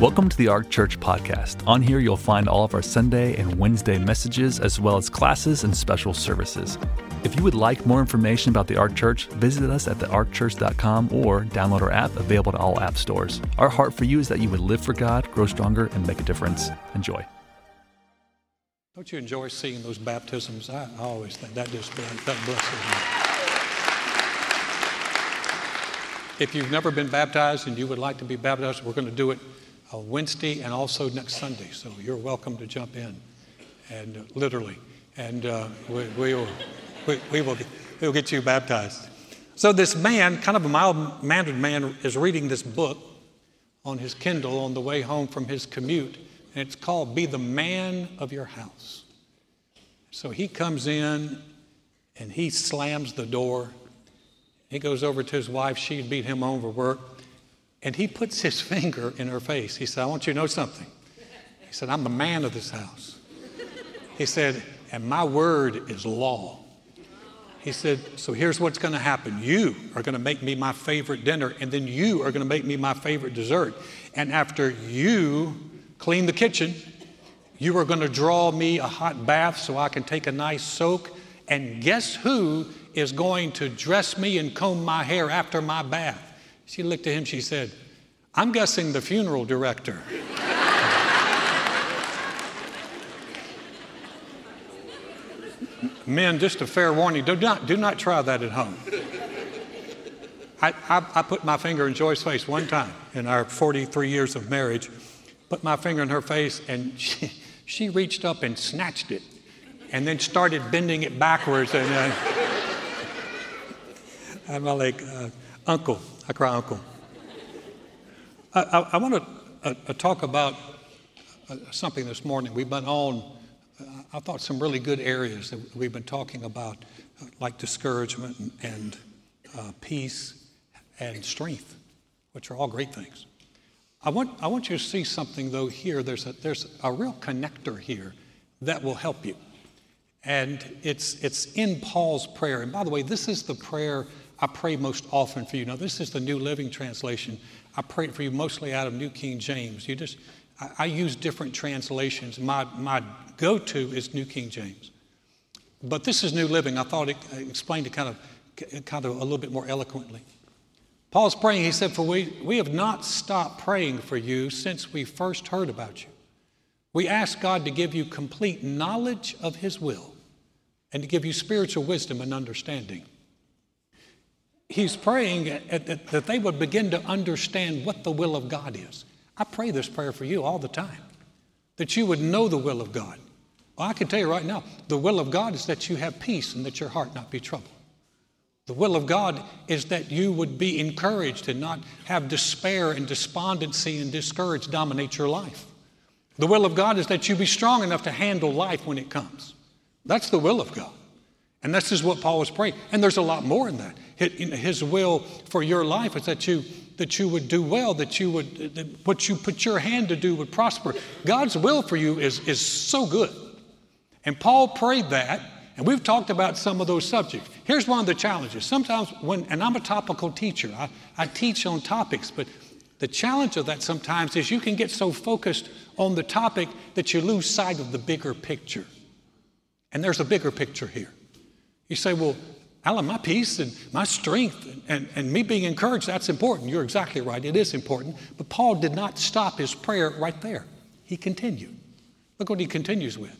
Welcome to the Ark Church podcast. On here, you'll find all of our Sunday and Wednesday messages, as well as classes and special services. If you would like more information about the Ark Church, visit us at thearkchurch.com or download our app, available to all app stores. Our heart for you is that you would live for God, grow stronger, and make a difference. Enjoy. Don't you enjoy seeing those baptisms? I always think that blesses me. If you've never been baptized and you would like to be baptized, we're going to do it Wednesday and also next Sunday. So you're welcome to jump in, and literally, and we'll get you baptized. So this man, kind of a mild-mannered man, is reading this book on his Kindle on the way home from his commute, and it's called Be the Man of Your House. So he comes in and he slams the door. He goes over to his wife. She beat him over work. And he puts his finger in her face. He said, I want you to know something. He said, I'm the man of this house. He said, and my word is law. He said, so here's what's going to happen. You are going to make me my favorite dinner, and then you are going to make me my favorite dessert. And after you clean the kitchen, you are going to draw me a hot bath so I can take a nice soak. And guess who is going to dress me and comb my hair after my bath? She looked at him, she said, I'm guessing the funeral director. Men, just a fair warning, do not try that at home. I put my finger in Joy's face one time in our 43 years of marriage, put my finger in her face, and she reached up and snatched it and then started bending it backwards. And I'm like, uncle. I cry uncle. I want to talk about something this morning. We've been on, I thought, some really good areas that we've been talking about, like discouragement and peace and strength, which are all great things. I want you to see something, though, here. There's a real connector here that will help you. And it's in Paul's prayer. And by the way, this is the prayer I pray most often for you. Now, this is the New Living Translation. I pray for you mostly out of New King James. I use different translations. My go-to is New King James. But this is New Living. I thought it explained it kind of a little bit more eloquently. Paul's praying. He said, for we have not stopped praying for you since we first heard about you. We ask God to give you complete knowledge of His will and to give you spiritual wisdom and understanding. He's praying that they would begin to understand what the will of God is. I pray this prayer for you all the time, that you would know the will of God. Well, I can tell you right now, the will of God is that you have peace and that your heart not be troubled. The will of God is that you would be encouraged and not have despair and despondency and discourage dominate your life. The will of God is that you be strong enough to handle life when it comes. That's the will of God. And this is what Paul was praying. And there's a lot more in that. His will for your life is that you would do well, that what you put your hand to do would prosper. God's will for you is so good. And Paul prayed that, and we've talked about some of those subjects. Here's one of the challenges. Sometimes and I'm a topical teacher. I teach on topics, but the challenge of that sometimes is you can get so focused on the topic that you lose sight of the bigger picture. And there's a bigger picture here. You say, well, Alan, my peace and my strength and me being encouraged, that's important. You're exactly right. It is important. But Paul did not stop his prayer right there. He continued. Look what he continues with.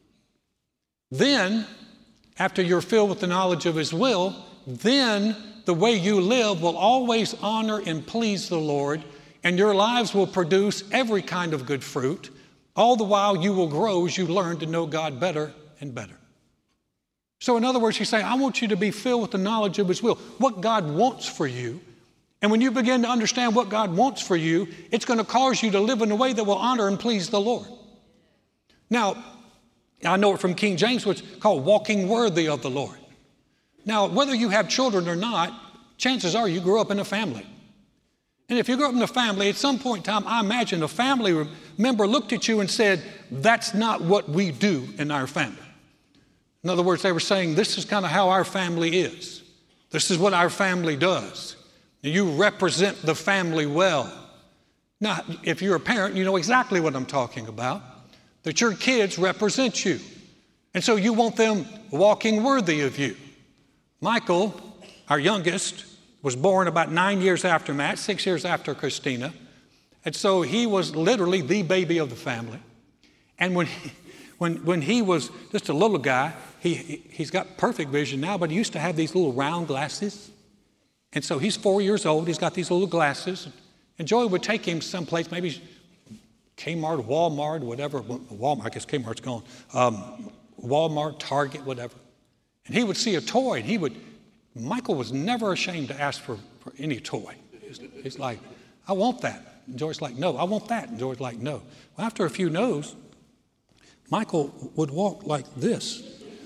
Then, after you're filled with the knowledge of His will, then the way you live will always honor and please the Lord, and your lives will produce every kind of good fruit. All the while you will grow as you learn to know God better and better. So in other words, he's saying, I want you to be filled with the knowledge of His will, what God wants for you. And when you begin to understand what God wants for you, it's going to cause you to live in a way that will honor and please the Lord. Now, I know it from King James, which is called walking worthy of the Lord. Now, whether you have children or not, chances are you grew up in a family. And if you grew up in a family, at some point in time, I imagine a family member looked at you and said, that's not what we do in our family. In other words, they were saying, this is kind of how our family is. This is what our family does. And you represent the family well. Now, if you're a parent, you know exactly what I'm talking about, that your kids represent you. And so you want them walking worthy of you. Michael, our youngest, was born about 9 years after Matt, 6 years after Christina. And so he was literally the baby of the family. And when he was just a little guy, he's got perfect vision now, but he used to have these little round glasses. And so he's 4 years old. He's got these little glasses. And Joey would take him someplace, maybe Kmart, Walmart, whatever. Walmart, I guess Kmart's gone. Walmart, Target, whatever. And he would see a toy, and Michael was never ashamed to ask for any toy. He's like, I want that. And Joy's like, no, I want that. And Joy's like, no. Well, after a few no's, Michael would walk like this.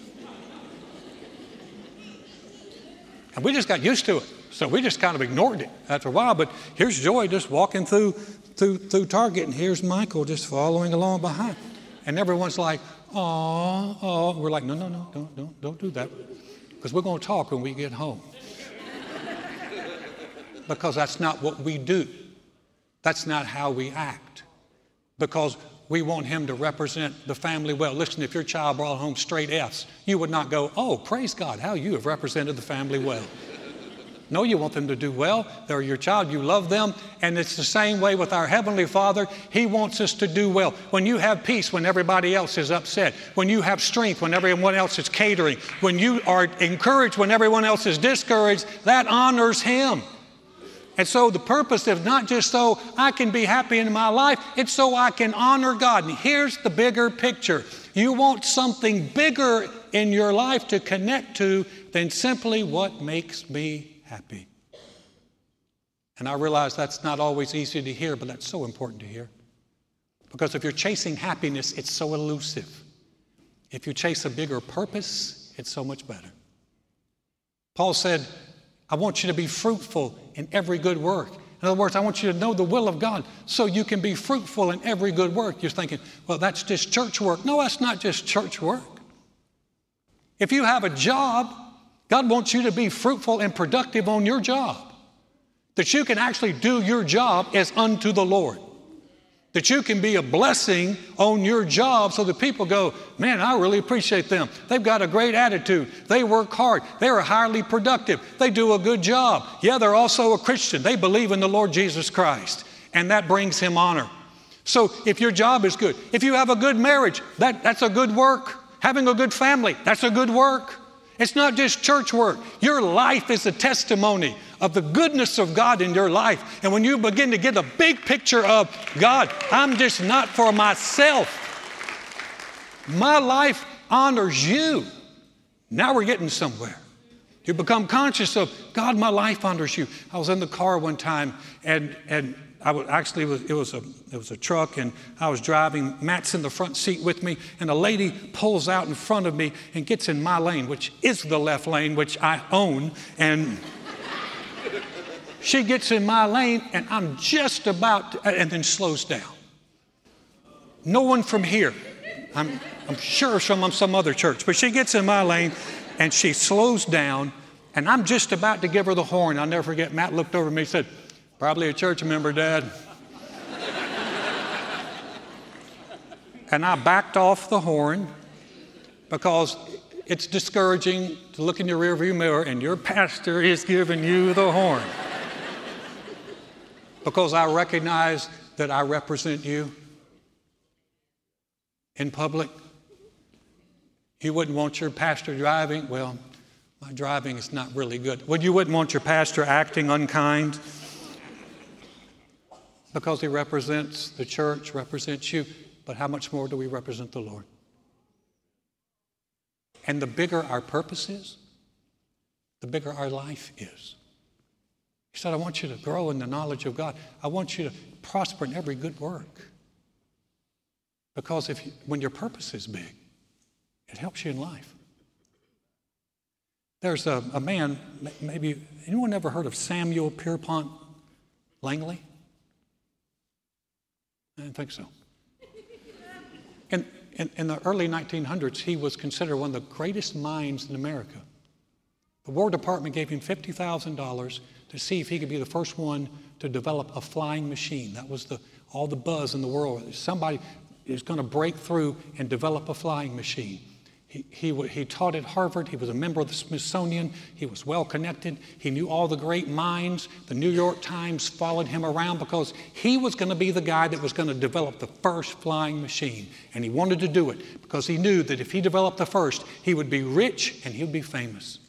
And we just got used to it. So we just kind of ignored it after a while. But here's Joy just walking through Target, and here's Michael just following along behind. And everyone's like, oh. We're like, no, don't do that. Because we're going to talk when we get home. Because that's not what we do. That's not how we act. Because we want him to represent the family well. Listen, if your child brought home straight F's, you would not go, oh, praise God, how you have represented the family well. No, you want them to do well. They're your child. You love them. And it's the same way with our Heavenly Father. He wants us to do well. When you have peace when everybody else is upset, when you have strength when everyone else is catering, when you are encouraged when everyone else is discouraged, that honors Him. And so the purpose is not just so I can be happy in my life, it's so I can honor God. And here's the bigger picture. You want something bigger in your life to connect to than simply what makes me happy. And I realize that's not always easy to hear, but that's so important to hear. Because if you're chasing happiness, it's so elusive. If you chase a bigger purpose, it's so much better. Paul said, I want you to be fruitful in every good work. In other words, I want you to know the will of God so you can be fruitful in every good work. You're thinking, well, that's just church work. No, that's not just church work. If you have a job, God wants you to be fruitful and productive on your job. That you can actually do your job as unto the Lord. That you can be a blessing on your job so that people go, man, I really appreciate them. They've got a great attitude. They work hard. They're highly productive. They do a good job. Yeah, they're also a Christian. They believe in the Lord Jesus Christ. And that brings Him honor. So if your job is good, if you have a good marriage, that's a good work. Having a good family, that's a good work. It's not just church work. Your life is a testimony of the goodness of God in your life. And when you begin to get a big picture of God, I'm just not for myself. My life honors you. Now we're getting somewhere. You become conscious of, God, my life honors you. I was in the car one time and it was a truck, and I was driving. Matt's in the front seat with me, and a lady pulls out in front of me and gets in my lane, which is the left lane, which I own. And she gets in my lane, and I'm just about to, and then slows down. No one from here. I'm sure from some other church, but she gets in my lane, and she slows down, and I'm just about to give her the horn. I'll never forget. Matt looked over at me and said, probably a church member, Dad. And I backed off the horn because it's discouraging to look in your rearview mirror and your pastor is giving you the horn. Because I recognize that I represent you in public. You wouldn't want your pastor driving. Well, my driving is not really good. You wouldn't want your pastor acting unkind. Because he represents the church, represents you. But how much more do we represent the Lord? And the bigger our purpose is, the bigger our life is. He said, I want you to grow in the knowledge of God. I want you to prosper in every good work. Because when your purpose is big, it helps you in life. There's a man, maybe, anyone ever heard of Samuel Pierpont Langley? I didn't think so. In the early 1900s, he was considered one of the greatest minds in America. The War Department gave him $50,000 to see if he could be the first one to develop a flying machine. That was all the buzz in the world. Somebody is going to break through and develop a flying machine. He taught at Harvard. He was a member of the Smithsonian. He was well connected. He knew all the great minds. The New York Times followed him around because he was going to be the guy that was going to develop the first flying machine. And he wanted to do it because he knew that if he developed the first, he would be rich and he would be famous.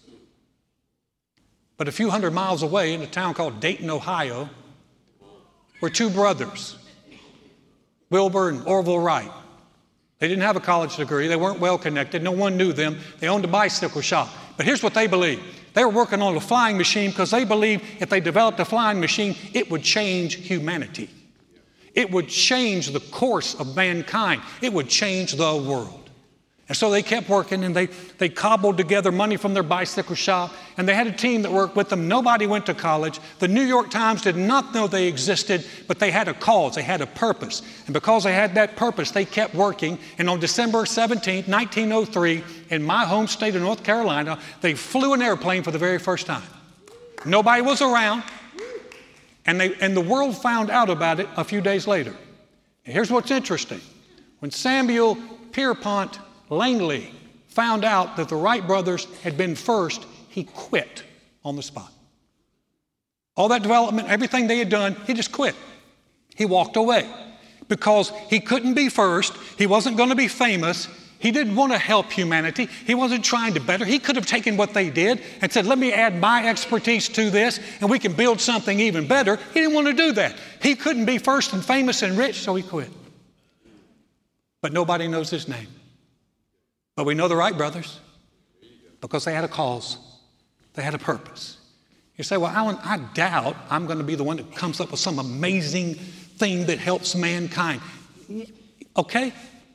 But a few hundred miles away in a town called Dayton, Ohio, were two brothers, Wilbur and Orville Wright. They didn't have a college degree. They weren't well connected. No one knew them. They owned a bicycle shop. But here's what they believed. They were working on a flying machine because they believed if they developed a flying machine, it would change humanity. It would change the course of mankind. It would change the world. And so they kept working, and they cobbled together money from their bicycle shop, and they had a team that worked with them. Nobody went to college. The New York Times did not know they existed, but they had a cause. They had a purpose. And because they had that purpose, they kept working. And on December 17, 1903, in my home state of North Carolina, they flew an airplane for the very first time. Nobody was around, and the world found out about it a few days later. And here's what's interesting. When Samuel Pierpont Langley found out that the Wright brothers had been first, he quit on the spot. All that development, everything they had done, he just quit. He walked away because he couldn't be first. He wasn't going to be famous. He didn't want to help humanity. He wasn't trying to better. He could have taken what they did and said, let me add my expertise to this and we can build something even better. He didn't want to do that. He couldn't be first and famous and rich, so he quit. But nobody knows his name. But we know the Wright brothers because they had a cause. They had a purpose. You say, well, Alan, I doubt I'm going to be the one that comes up with some amazing thing that helps mankind. Okay,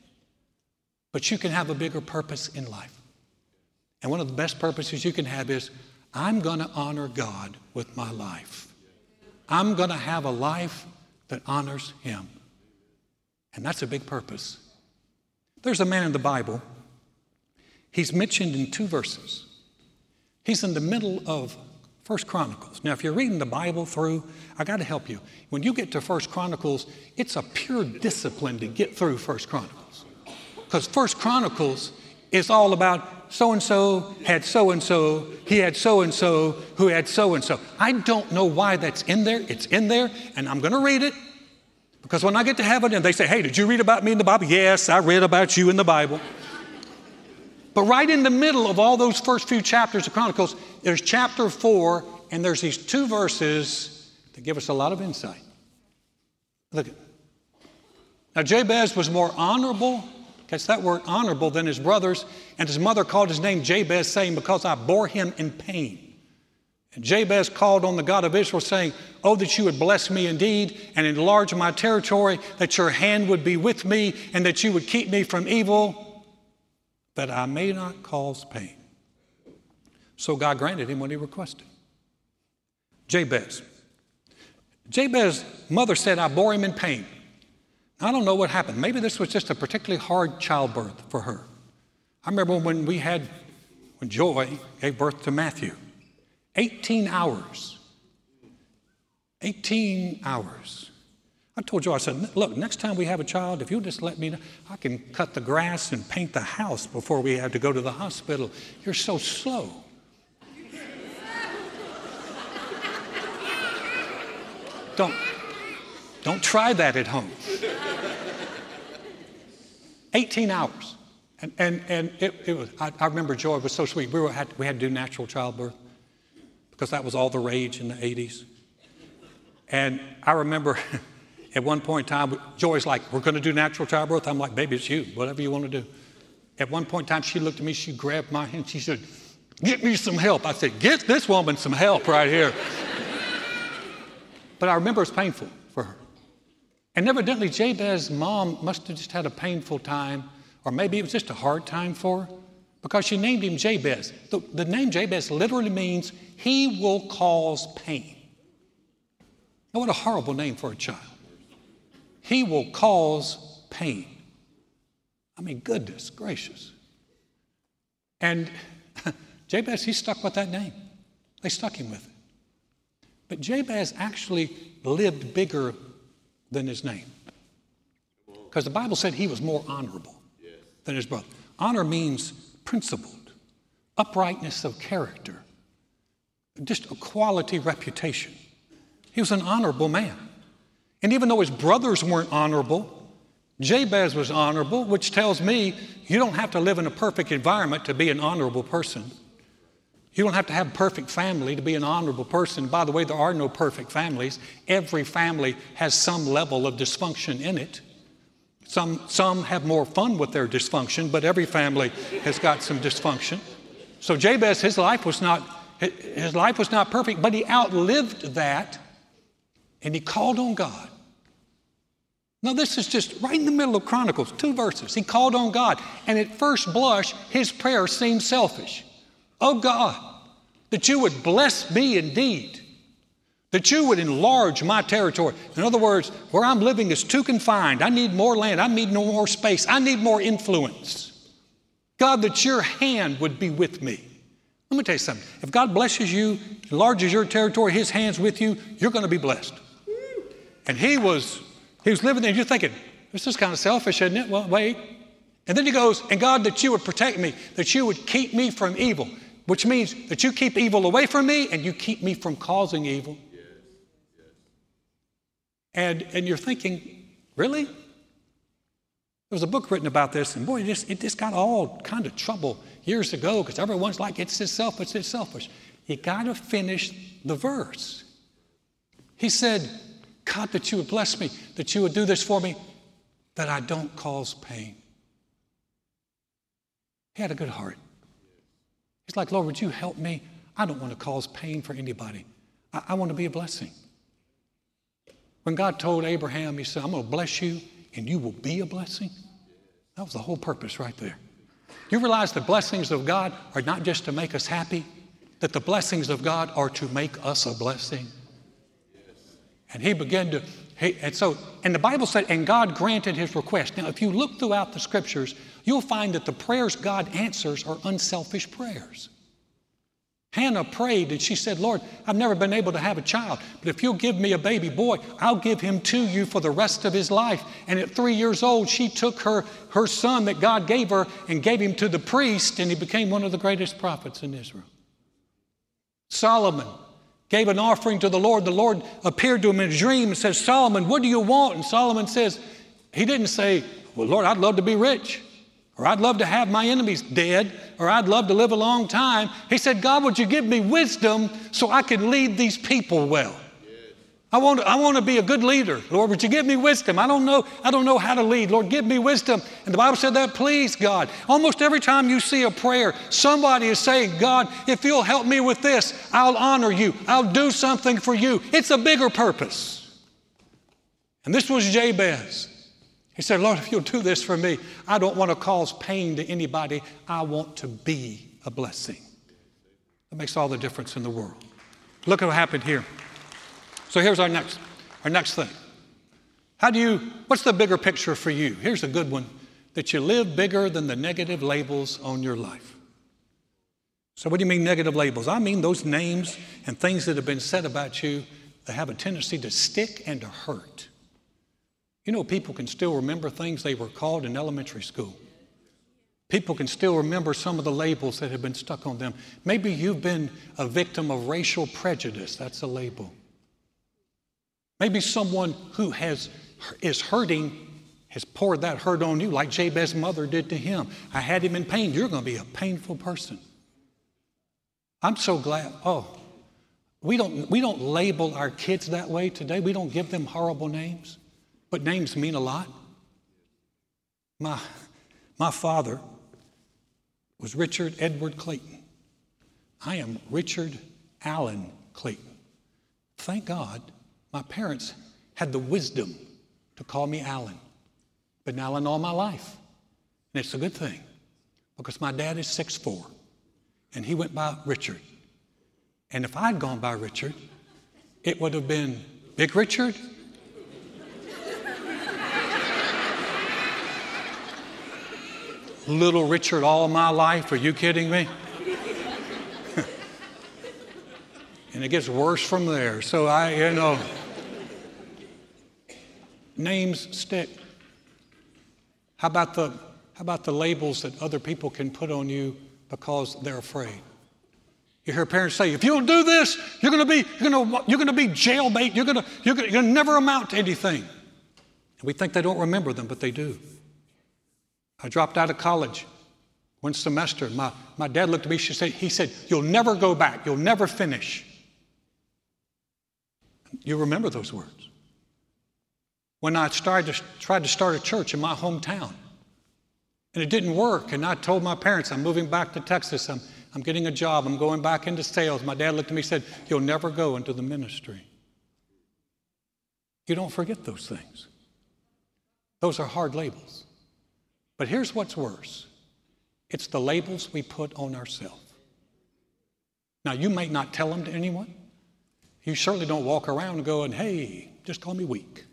but you can have a bigger purpose in life. And one of the best purposes you can have is, I'm going to honor God with my life. I'm going to have a life that honors Him. And that's a big purpose. There's a man in the Bible. He's mentioned in 2 verses. He's in the middle of 1 Chronicles. Now, if you're reading the Bible through, I got to help you. When you get to 1 Chronicles, it's a pure discipline to get through 1 Chronicles. Because 1 Chronicles is all about so-and-so had so-and-so, he had so-and-so, who had so-and-so. I don't know why that's in there. It's in there, and I'm going to read it. Because when I get to heaven and they say, hey, did you read about me in the Bible? Yes, I read about you in the Bible. But right in the middle of all those first few chapters of Chronicles, there's chapter 4, and there's these 2 verses that give us a lot of insight. Look. Now, Jabez was more honorable, catch that word, honorable, than his brothers, and his mother called his name Jabez, saying, because I bore him in pain. And Jabez called on the God of Israel, saying, oh, that you would bless me indeed and enlarge my territory, that your hand would be with me, and that you would keep me from evil, that I may not cause pain. So God granted him what he requested. Jabez's mother said, I bore him in pain. I don't know what happened. Maybe this was just a particularly hard childbirth for her. I remember when Joy gave birth to Matthew. 18 hours. 18 hours. I told Joy, I said, look, next time we have a child, if you'll just let me know, I can cut the grass and paint the house before we have to go to the hospital. You're so slow. Don't try that at home. 18 hours. And it was, I remember Joy was so sweet. We had to do natural childbirth because that was all the rage in the 80s. And I remember at one point in time, Joy's like, we're going to do natural childbirth. I'm like, baby, it's you, whatever you want to do. At one point in time, she looked at me, she grabbed my hand, she said, get me some help. I said, get this woman some help right here. But I remember it was painful for her. And evidently, Jabez's mom must have just had a painful time, or maybe it was just a hard time for her, because she named him Jabez. The name Jabez literally means he will cause pain. Now, what a horrible name for a child. He will cause pain. I mean, goodness gracious. And Jabez, he stuck with that name. They stuck him with it. But Jabez actually lived bigger than his name. Because the Bible said he was more honorable than his brother. Honor means principled, uprightness of character, just a quality reputation. He was an honorable man. And even though his brothers weren't honorable, Jabez was honorable, which tells me you don't have to live in a perfect environment to be an honorable person. You don't have to have a perfect family to be an honorable person. By the way, there are no perfect families. Every family has some level of dysfunction in it. Some have more fun with their dysfunction, but every family has got some dysfunction. So Jabez, his life was not perfect, but he outlived that, and he called on God. Now, this is just right in the middle of Chronicles, 2 verses. He called on God, and at first blush, his prayer seemed selfish. Oh God, that you would bless me indeed, that you would enlarge my territory. In other words, where I'm living is too confined. I need more land. I need no more space. I need more influence. God, that your hand would be with me. Let me tell you something. If God blesses you, enlarges your territory, his hand's with you, you're going to be blessed. And he was living there. You're thinking, this is kind of selfish, isn't it? Well, wait. And then he goes, and God, that you would protect me, that you would keep me from evil, which means that you keep evil away from me and you keep me from causing evil. And you're thinking, really? There was a book written about this, and boy, it just got all kind of trouble years ago because everyone's like, it's just selfish, it's selfish. You got to finish the verse. He said, God, that you would bless me, that you would do this for me, that I don't cause pain. He had a good heart. He's like, Lord, would you help me? I don't want to cause pain for anybody. I want to be a blessing. When God told Abraham, he said, I'm going to bless you and you will be a blessing. That was the whole purpose right there. You realize the blessings of God are not just to make us happy, that the blessings of God are to make us a blessing. And he began to, and the Bible said, and God granted his request. Now, if you look throughout the scriptures, you'll find that the prayers God answers are unselfish prayers. Hannah prayed and she said, Lord, I've never been able to have a child, but if you'll give me a baby boy, I'll give him to you for the rest of his life. And at 3 years old, she took her son that God gave her and gave him to the priest, and he became one of the greatest prophets in Israel. Solomon gave an offering to the Lord. The Lord appeared to him in a dream and says, Solomon, what do you want? And Solomon says, he didn't say, well, Lord, I'd love to be rich, or I'd love to have my enemies dead, or I'd love to live a long time. He said, God, would you give me wisdom so I can lead these people well? I want to be a good leader. Lord, would you give me wisdom? I don't know how to lead. Lord, give me wisdom. And the Bible said that, please, God. Almost every time you see a prayer, somebody is saying, God, if you'll help me with this, I'll honor you. I'll do something for you. It's a bigger purpose. And this was Jabez. He said, Lord, if you'll do this for me, I don't want to cause pain to anybody. I want to be a blessing. That makes all the difference in the world. Look at what happened here. So here's our next thing. What's the bigger picture for you? Here's a good one, that you live bigger than the negative labels on your life. So what do you mean negative labels? I mean those names and things that have been said about you that have a tendency to stick and to hurt. You know, people can still remember things they were called in elementary school. People can still remember some of the labels that have been stuck on them. Maybe you've been a victim of racial prejudice. That's a label. Maybe someone who is hurting has poured that hurt on you like Jabez's mother did to him. I had him in pain. You're going to be a painful person. I'm so glad. We don't label our kids that way today. We don't give them horrible names. But names mean a lot. My father was Richard Edward Clayton. I am Richard Allen Clayton. Thank God my parents had the wisdom to call me Allen. Been Allen all my life. And it's a good thing because my dad is 6'4", and he went by Richard. And if I'd gone by Richard, it would have been Big Richard. Little Richard all my life. Are you kidding me? And it gets worse from there. So names stick. How about the labels that other people can put on you because they're afraid? You hear parents say, if you don't do this, you're going to be jailbait. You're going to never amount to anything. And we think they don't remember them, but they do. I dropped out of college one semester. My dad looked at me. He said, you'll never go back. You'll never finish. You remember those words. When I tried to start a church in my hometown, and it didn't work, and I told my parents, I'm moving back to Texas. I'm getting a job. I'm going back into sales. My dad looked at me and said, you'll never go into the ministry. You don't forget those things. Those are hard labels. But here's what's worse. It's the labels we put on ourselves. Now, you may not tell them to anyone. You certainly don't walk around going, hey, just call me weak.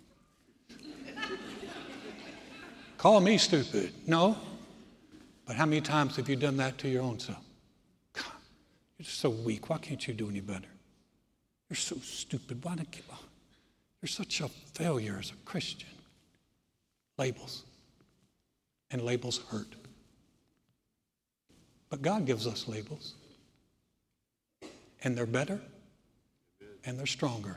Call me stupid. No. But how many times have you done that to your own self? God, you're so weak. Why can't you do any better? You're so stupid. You're such a failure as a Christian. Labels. And labels hurt. But God gives us labels. And they're better. And they're stronger.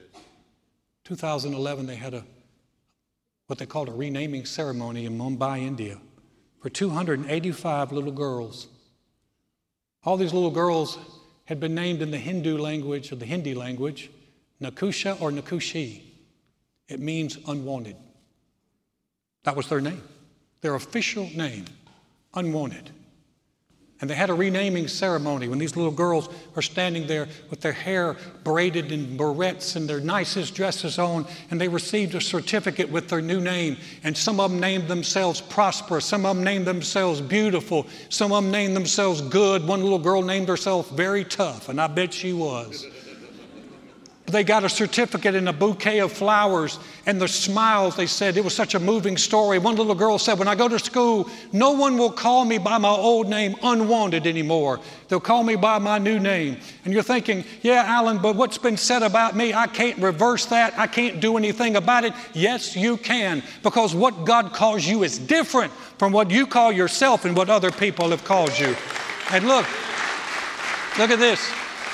2011, they had what they called a renaming ceremony in Mumbai, India, for 285 little girls. All these little girls had been named in the Hindu language, or the Hindi language, Nakusha or Nakushi. It means unwanted. That was their name. Their official name, unwanted. And they had a renaming ceremony when these little girls are standing there with their hair braided in barrettes and their nicest dresses on, and they received a certificate with their new name. And some of them named themselves Prosperous. Some of them named themselves Beautiful. Some of them named themselves Good. One little girl named herself Very Tough, and I bet she was. They got a certificate and a bouquet of flowers, and the smiles, they said, it was such a moving story. One little girl said, when I go to school, no one will call me by my old name Unwanted anymore. They'll call me by my new name. And you're thinking, yeah, Alan, but what's been said about me, I can't reverse that. I can't do anything about it. Yes, you can, because what God calls you is different from what you call yourself and what other people have called you. And look at this.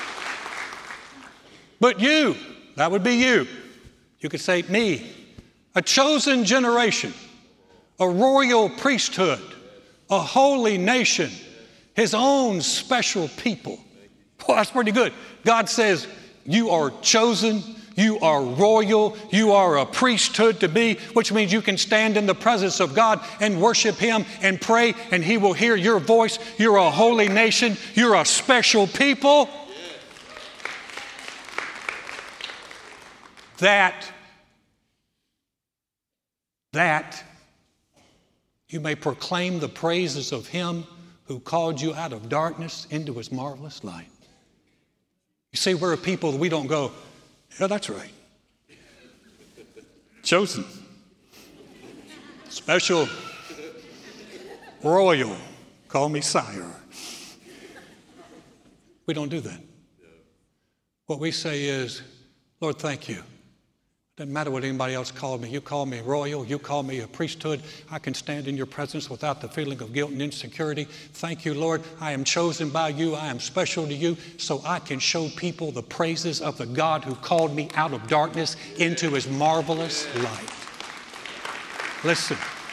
But you, that would be you. You could say me, a chosen generation, a royal priesthood, a holy nation, his own special people. Boy, that's pretty good. God says you are chosen, you are royal, you are a priesthood to be, which means you can stand in the presence of God and worship him and pray, and he will hear your voice. You're a holy nation, you're a special people. That you may proclaim the praises of him who called you out of darkness into his marvelous light. You see, we're a people that we don't go, yeah, that's right. Chosen. Special. Royal. Call me sire. We don't do that. What we say is, Lord, thank you. Doesn't matter what anybody else called me. You call me royal. You call me a priesthood. I can stand in your presence without the feeling of guilt and insecurity. Thank you, Lord. I am chosen by you. I am special to you, so I can show people the praises of the God who called me out of darkness into his marvelous light. Listen.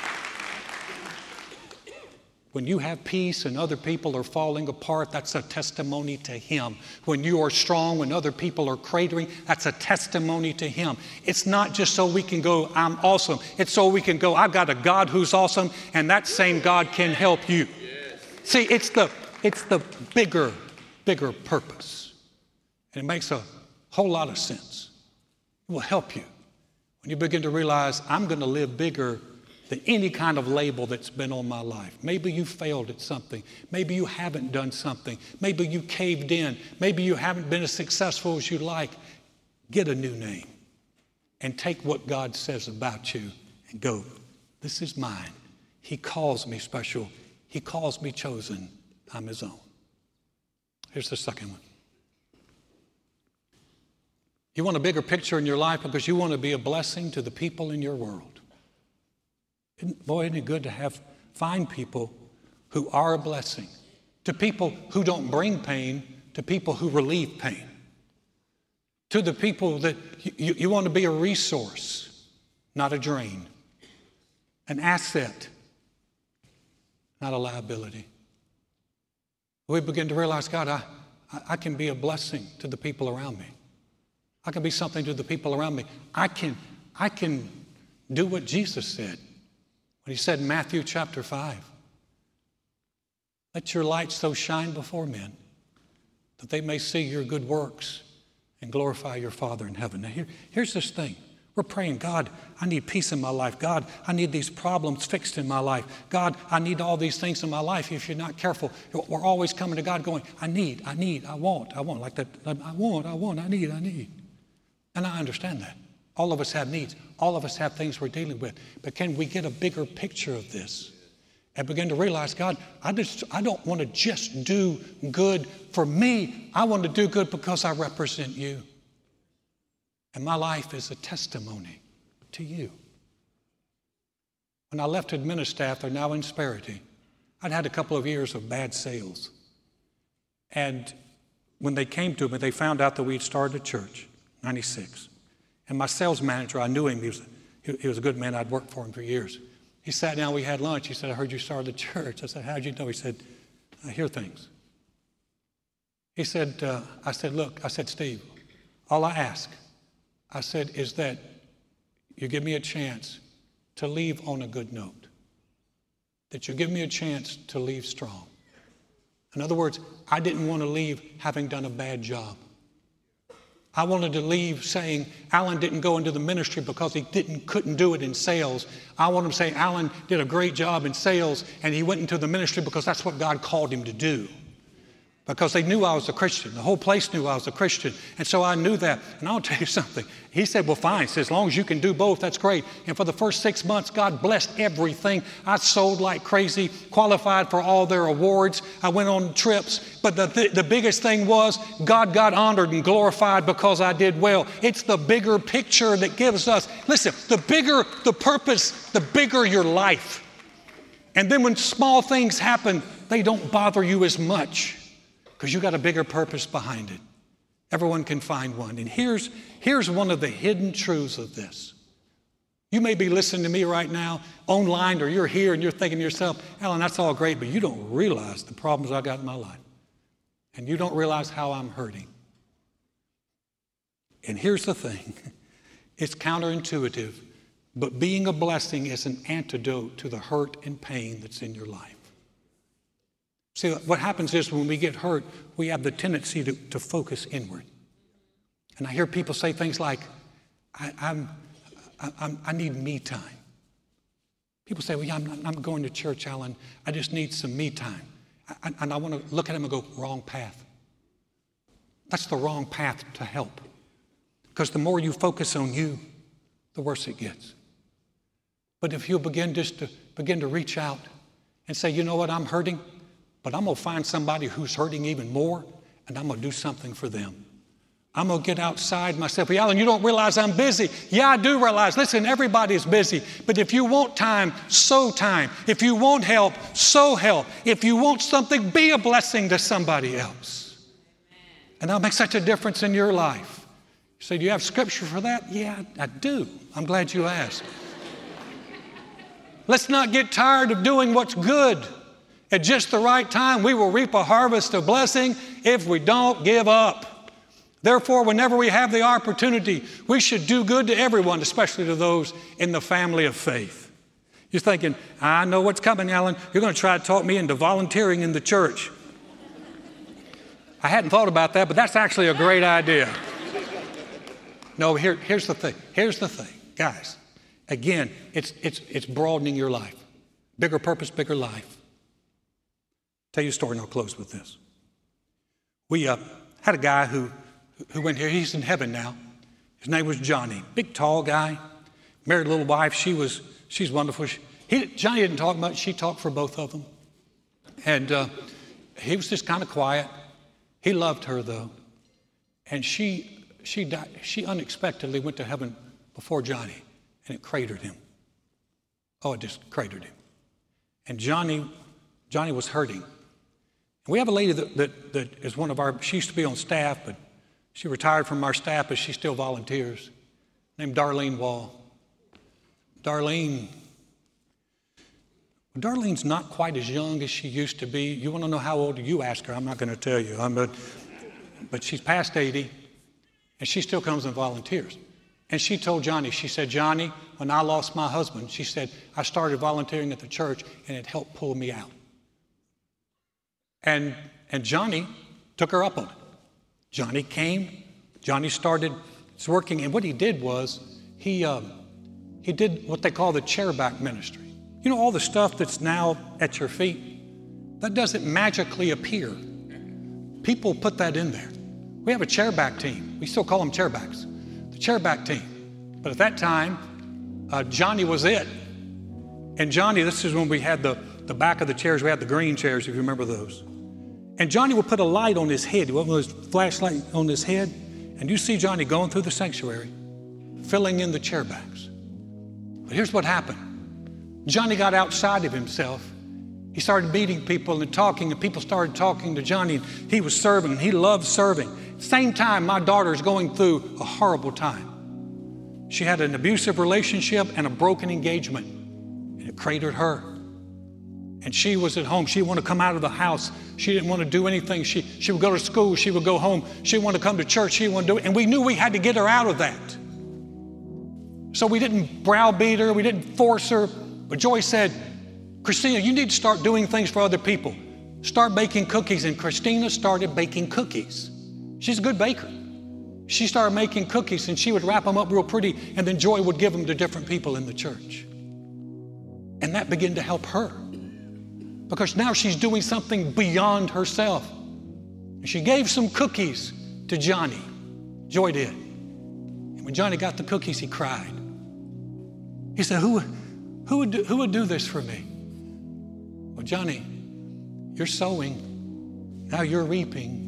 When you have peace and other people are falling apart, that's a testimony to him. When you are strong, when other people are cratering, that's a testimony to him. It's not just so we can go, I'm awesome. It's so we can go, I've got a God who's awesome, and that same God can help you. Yes. See, it's the bigger purpose. And it makes a whole lot of sense. It will help you when you begin to realize, I'm going to live bigger than any kind of label that's been on my life. Maybe you failed at something. Maybe you haven't done something. Maybe you caved in. Maybe you haven't been as successful as you'd like. Get a new name and take what God says about you and go, this is mine. He calls me special. He calls me chosen. I'm his own. Here's the second one. You want a bigger picture in your life because you want to be a blessing to the people in your world. Boy, isn't it good to find people who are a blessing, to people who don't bring pain, to people who relieve pain, to the people that you want to be a resource, not a drain, an asset, not a liability. We begin to realize, God, I can be a blessing to the people around me. I can be something to the people around me. I can do what Jesus said when he said in Matthew chapter 5, let your light so shine before men that they may see your good works and glorify your Father in heaven. Now here's this thing. We're praying, God, I need peace in my life. God, I need these problems fixed in my life. God, I need all these things in my life. If you're not careful, we're always coming to God going, I need, I want, like that, I want, I need. And I understand that. All of us have needs. All of us have things we're dealing with. But can we get a bigger picture of this and begin to realize, God, I don't want to just do good for me. I want to do good because I represent you. And my life is a testimony to you. When I left Administaff, they're now in Sparity, I'd had a couple of years of bad sales. And when they came to me, they found out that we'd started a church, 96. And my sales manager, I knew him. He was a good man. I'd worked for him for years. He sat down, we had lunch. He said, I heard you started a church. I said, how'd you know? He said, I hear things. He said, I said, Steve, all I ask, I said, is that you give me a chance to leave on a good note, that you give me a chance to leave strong. In other words, I didn't want to leave having done a bad job. I wanted to leave saying Alan didn't go into the ministry because he couldn't do it in sales. I want him to say Alan did a great job in sales and he went into the ministry because that's what God called him to do. Because they knew I was a Christian. The whole place knew I was a Christian. And so I knew that. And I'll tell you something. He said, well, fine. He said, as long as you can do both, that's great. And for the first 6 months, God blessed everything. I sold like crazy, qualified for all their awards. I went on trips. But the biggest thing was God got honored and glorified because I did well. It's the bigger picture that gives us, listen, the bigger the purpose, the bigger your life. And then when small things happen, they don't bother you as much. Because you got a bigger purpose behind it. Everyone can find one. And here's one of the hidden truths of this. You may be listening to me right now online, or you're here and you're thinking to yourself, Alan, that's all great, but you don't realize the problems I got in my life. And you don't realize how I'm hurting. And here's the thing. It's counterintuitive, but being a blessing is an antidote to the hurt and pain that's in your life. See, what happens is when we get hurt, we have the tendency to focus inward. And I hear people say things like, I need me time. People say, well, yeah, I'm going to church, Alan. I just need some me time. And I want to look at them and go, wrong path. That's the wrong path to help. Because the more you focus on you, the worse it gets. But if you begin to reach out and say, you know what, I'm hurting, but I'm going to find somebody who's hurting even more, and I'm going to do something for them. I'm going to get outside myself. Well, Alan, you don't realize I'm busy. Yeah, I do realize. Listen, everybody's busy. But if you want time, sow time. If you want help, sow help. If you want something, be a blessing to somebody else. And that'll make such a difference in your life. You say, do you have scripture for that? Yeah, I do. I'm glad you asked. Let's not get tired of doing what's good. At just the right time, we will reap a harvest of blessing if we don't give up. Therefore, whenever we have the opportunity, we should do good to everyone, especially to those in the family of faith. You're thinking, I know what's coming, Alan. You're going to try to talk me into volunteering in the church. I hadn't thought about that, but that's actually a great idea. No, here's the thing. Here's the thing, guys. Again, it's broadening your life. Bigger purpose, bigger life. Tell you a story and I'll close with this. We had a guy who went here. He's in heaven now. His name was Johnny. Big, tall guy. Married a little wife. She's wonderful. Johnny didn't talk much. She talked for both of them. And he was just kind of quiet. He loved her, though. And she she died. She unexpectedly went to heaven before Johnny, and it cratered him. Oh, it just cratered him. And Johnny was hurting. And we have a lady that is one of our, she used to be on staff, but she retired from our staff, but she still volunteers, named Darlene Wall. Darlene's not quite as young as she used to be. You want to know how old? You ask her. I'm not going to tell you. But she's past 80, and she still comes and volunteers. And she told Johnny, she said, Johnny, when I lost my husband, she said, I started volunteering at the church, and it helped pull me out. And Johnny took her up on it. Johnny came. Johnny started working, and what he did was he did what they call the chairback ministry. You know, all the stuff that's now at your feet, that doesn't magically appear. People put that in there. We have a chairback team. We still call them chairbacks. The chairback team. But at that time, Johnny was it. And Johnny, this is when we had the back of the chairs. We had the green chairs, if you remember those. And Johnny would put a light on his head. One of those flashlight on his head. And you see Johnny going through the sanctuary, filling in the chairbacks. But here's what happened. Johnny got outside of himself. He started meeting people and talking, and people started talking to Johnny, and he was serving, and he loved serving. Same time, my daughter's going through a horrible time. She had an abusive relationship and a broken engagement, and it cratered her. And she was at home. She didn't want to come out of the house. She didn't want to do anything. She would go to school. She would go home. She didn't want to come to church. She didn't want to do it. And we knew we had to get her out of that. So we didn't browbeat her. We didn't force her. But Joy said, Christina, you need to start doing things for other people. Start baking cookies. And Christina started baking cookies. She's a good baker. She started making cookies, and she would wrap them up real pretty, and then Joy would give them to different people in the church. And that began to help her, because now she's doing something beyond herself. And she gave some cookies to Johnny. Joy did. And when Johnny got the cookies, he cried. He said, who would do this for me? Well, Johnny, you're sowing, now you're reaping.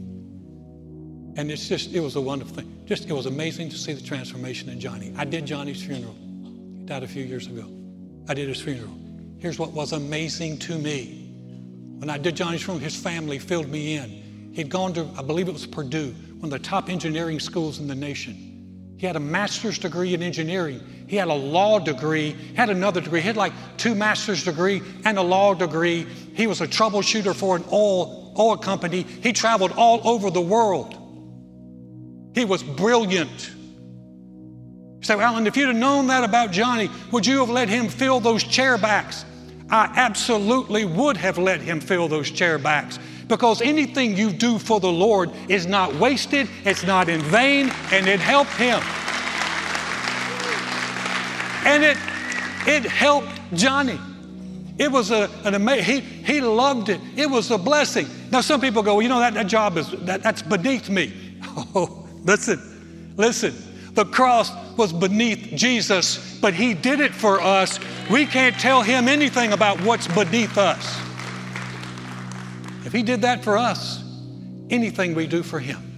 And it was a wonderful thing. It was amazing to see the transformation in Johnny. I did Johnny's funeral. He died a few years ago. I did his funeral. Here's what was amazing to me. When I did Johnny's funeral, his family filled me in. He'd gone to, I believe it was Purdue, one of the top engineering schools in the nation. He had a master's degree in engineering. He had a law degree, had another degree. He had like 2 master's degree and a law degree. He was a troubleshooter for an oil company. He traveled all over the world. He was brilliant. You say, well, Alan, if you'd have known that about Johnny, would you have let him fill those chair backs? I absolutely would have let him fill those chair backs, because anything you do for the Lord is not wasted, it's not in vain, and it helped him. And it helped Johnny. It was an amazing, he loved it. It was a blessing. Now some people go, well, you know, that job that's beneath me. Oh, listen. The cross was beneath Jesus, but he did it for us. We can't tell him anything about what's beneath us. If he did that for us, anything we do for him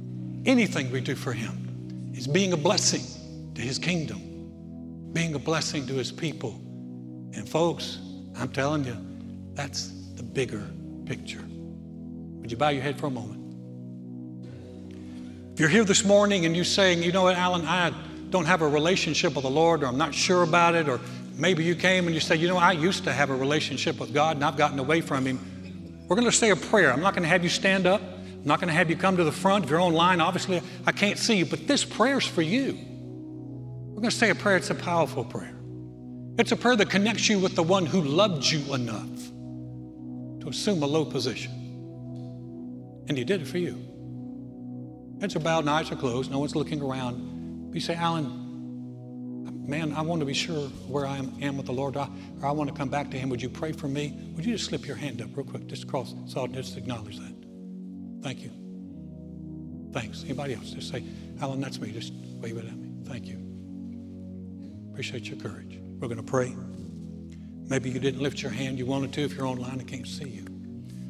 is being a blessing to his kingdom, being a blessing to his people. And folks, I'm telling you, that's the bigger picture. Would you bow your head for a moment? If you're here this morning and you're saying, you know what, Alan, I don't have a relationship with the Lord, or I'm not sure about it, or maybe you came and you said, you know, I used to have a relationship with God and I've gotten away from him. We're going to say a prayer. I'm not going to have you stand up. I'm not going to have you come to the front. If you're online, obviously I can't see you, but this prayer's for you. We're going to say a prayer. It's a powerful prayer. It's a prayer that connects you with the one who loved you enough to assume a low position. And he did it for you. Heads are bowed and eyes are closed. No one's looking around. You say, Alan, man, I want to be sure where I am with the Lord, or I want to come back to him. Would you pray for me? Would you just slip your hand up real quick, just across, so I'll just acknowledge that. Thank you. Thanks. Anybody else? Just say, Alan, that's me. Just wave it at me. Thank you. Appreciate your courage. We're going to pray. Maybe you didn't lift your hand. You wanted to. If you're online, I can't see you.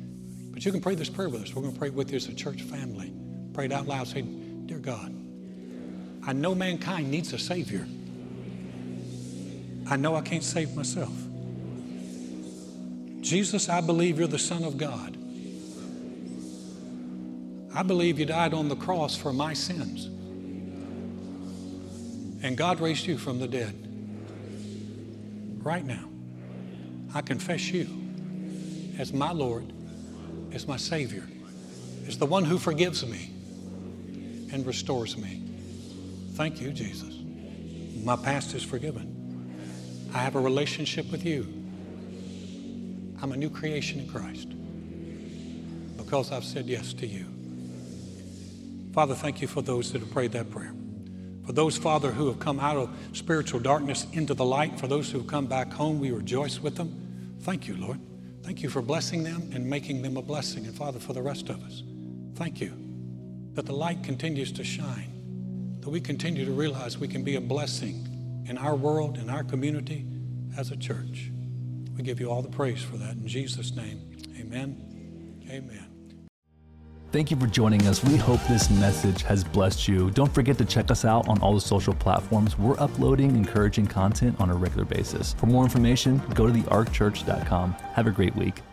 But you can pray this prayer with us. We're going to pray with you as a church family. Pray it out loud. Say, dear God, I know mankind needs a Savior. I know I can't save myself. Jesus, I believe you're the Son of God. I believe you died on the cross for my sins. And God raised you from the dead. Right now, I confess you as my Lord, as my Savior, as the one who forgives me and restores me. Thank you, Jesus. My past is forgiven. I have a relationship with you. I'm a new creation in Christ because I've said yes to you. Father, thank you for those that have prayed that prayer. For those, Father, who have come out of spiritual darkness into the light, for those who have come back home, we rejoice with them. Thank you, Lord. Thank you for blessing them and making them a blessing. And Father, for the rest of us, thank you that the light continues to shine, that we continue to realize we can be a blessing in our world, in our community, as a church. We give you all the praise for that. In Jesus' name, amen. Amen. Thank you for joining us. We hope this message has blessed you. Don't forget to check us out on all the social platforms. We're uploading encouraging content on a regular basis. For more information, go to thearkchurch.com. Have a great week.